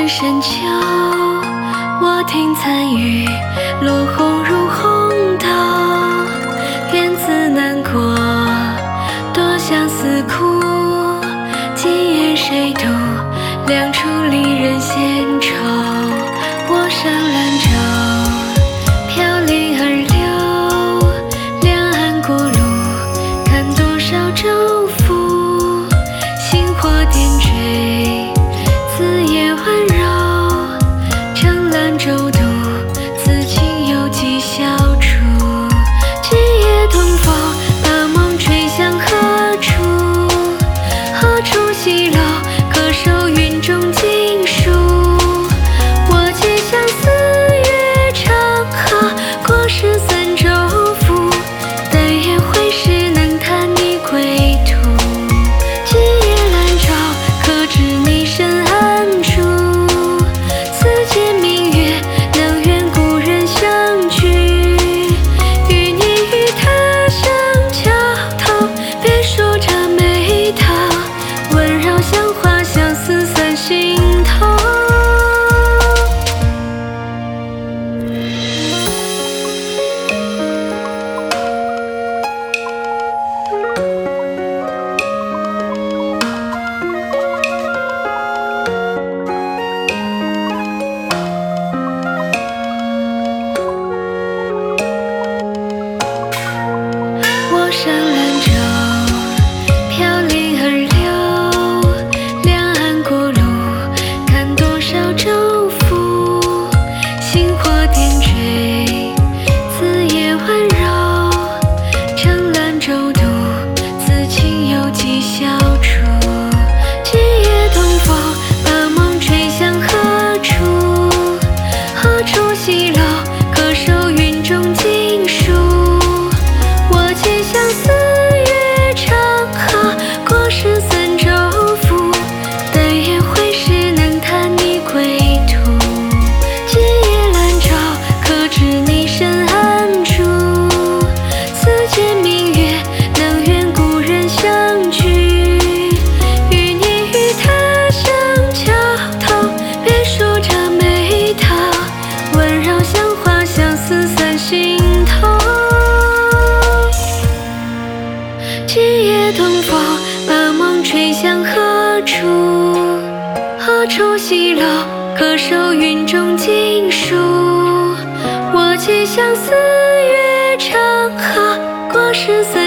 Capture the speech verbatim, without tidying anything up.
人深秋，我听残雨落红如红豆。缘自难过，多相思苦。今夜谁渡？两处离人闲愁。我上兰舟，飘零而流。两岸过路，看多少舟浮。星火点缀，此夜温柔。乘兰舟渡，此情有几小处？今夜东风，把梦吹向何处？何处西楼？可守云中尽数。我寄相思月长河，过十三洲府。但愿会时能探你归途。今夜兰舟，可知你身安处？此间明月，能愿故人相聚。与你于他乡桥头，别梳着眉头。温柔像花，相思散心头。我上兰舟，飘零而流。两岸过路，看多少舟浮。星火点缀，此夜温柔。乘兰舟渡，此情有几小处？今夜东风，把梦吹向何处？何处西楼？可守云中尽数。我寄相思月长河，过十三洲府。但愿会时能探你归途。今夜兰舟，可知你身安处？此间明月，能愿故人相聚。与你于他乡桥头，别梳着眉头。温柔像花，相思散心头。今夜东风，把梦吹向何处？何处西楼？可守云中尽数。我寄相思月长河，过十三